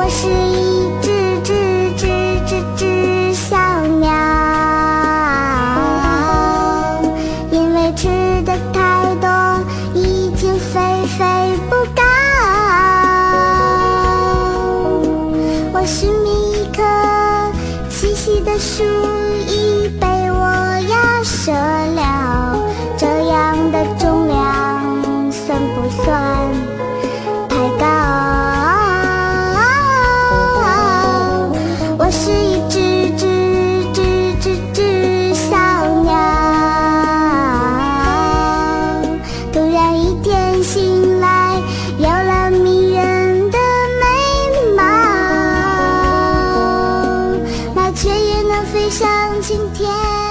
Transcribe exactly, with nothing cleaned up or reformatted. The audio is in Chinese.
我是一只只只只只小鸟，因为吃的太多，已经飞飞不高。我是一棵栖息的树，已被我压折了，这样的重量算不算太高？我是一只只只只只小鸟，突然一天醒来，有了迷人的美貌，麻雀也能飞上青天。